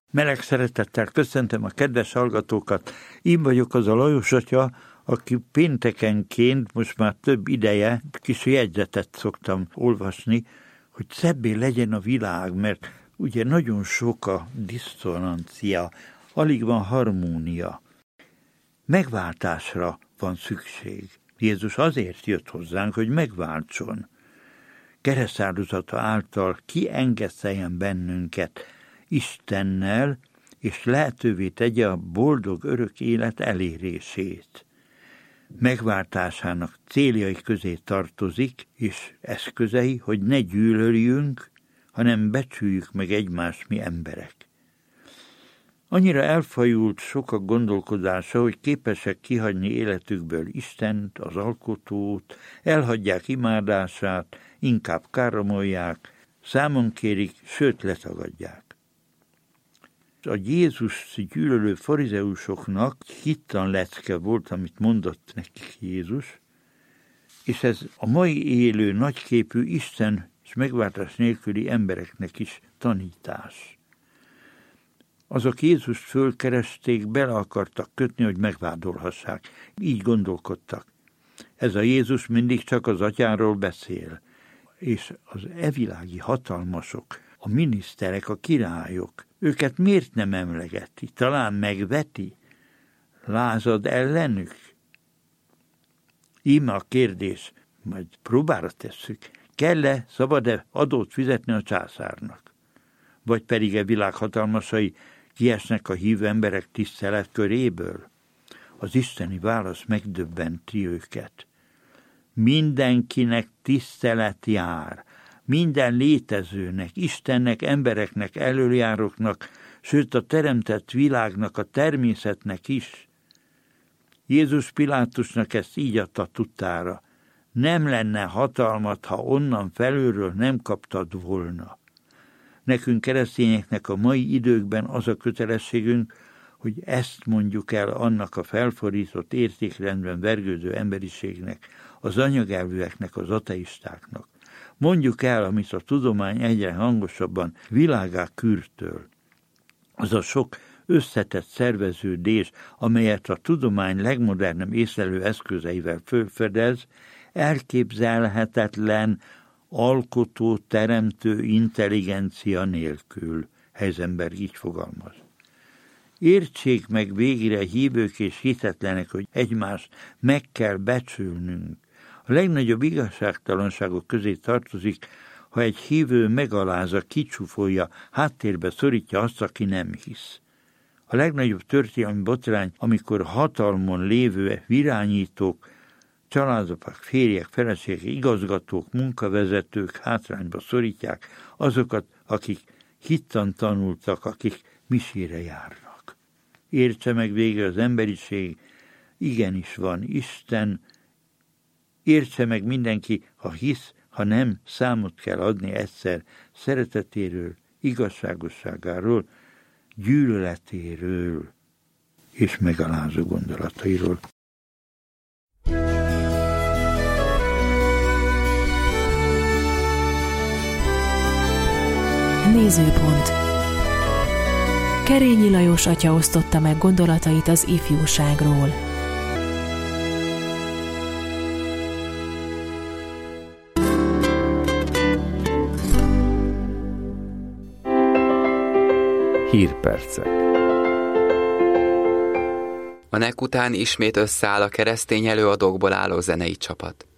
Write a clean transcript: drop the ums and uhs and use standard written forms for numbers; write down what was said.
Meleg szeretettel köszöntöm a kedves hallgatókat. Én vagyok az a Lajos atya, aki péntekenként, most már több ideje, kis jegyzetet szoktam olvasni, hogy szebbé legyen a világ, mert ugye nagyon sok a diszonancia, alig van harmónia. Megváltásra van szükség. Jézus azért jött hozzánk, hogy megváltson. Keresztáldozata által kiengeszteljen bennünket Istennel, és lehetővé tegye a boldog örök élet elérését. Megváltásának céljai közé tartozik, és eszközei, hogy ne gyűlöljünk, hanem becsüljük meg egymást mi emberek. Annyira elfajult sokak gondolkodása, hogy képesek kihagyni életükből Istent, az Alkotót, elhagyják imádását, inkább káromolják, számon kérik, sőt letagadják. A Jézus gyűlölő farizeusoknak hittan lecke volt, amit mondott nekik Jézus, és ez a mai élő nagyképű Isten és megváltás nélküli embereknek is tanítás. Azok Jézust fölkeresték, bele akartak kötni, hogy megvádolhassák. Így gondolkodtak. Ez a Jézus mindig csak az atyáról beszél. És az evilági hatalmasok, a miniszterek, a királyok, őket miért nem emlegeti? Talán megveti? Lázad ellenük? Íme a kérdés, majd próbára tesszük. Kell-e, szabad-e adót fizetni a császárnak? Vagy pedig a világ hatalmasai kiesnek a hívő emberek tisztelet köréből? Az isteni válasz megdöbbenti őket. Mindenkinek tisztelet jár, minden létezőnek, Istennek, embereknek, elöljáróknak, sőt a teremtett világnak, a természetnek is. Jézus Pilátusnak ezt így adta tudtára. Nem lenne hatalmat, ha onnan felülről nem kaptad volna. Nekünk keresztényeknek a mai időkben az a kötelességünk, hogy ezt mondjuk el annak a felfordított értékrendben vergődő emberiségnek, az anyagelvűeknek, az ateistáknak. Mondjuk el, amit a tudomány egyre hangosabban világá kürtöl. Az a sok összetett szerveződés, amelyet a tudomány legmodernebb észlelő eszközeivel fölfedez, elképzelhetetlen, alkotó, teremtő intelligencia nélkül. Heisenberg így fogalmaz. Értsék meg végre hívők és hitetlenek, hogy egymást meg kell becsülnünk. A legnagyobb igazságtalanságok közé tartozik, ha egy hívő megalázza, kicsúfolja, háttérbe szorítja azt, aki nem hisz. A legnagyobb történelmi botrány, amikor hatalmon lévő irányítók, családapák, férjek, feleségek, igazgatók, munkavezetők hátrányba szorítják azokat, akik hittan tanultak, akik misére járnak. Értse meg végre az emberiség, igenis van Isten, értse meg mindenki, ha hisz, ha nem, számot kell adni egyszer szeretetéről, igazságosságáról, gyűlöletéről és megalázó gondolatairól. Nézőpont. Kerényi Lajos atya osztotta meg gondolatait az ifjúságról. Hírpercek. A nek után ismét összeáll a keresztény előadókból álló zenei csapat.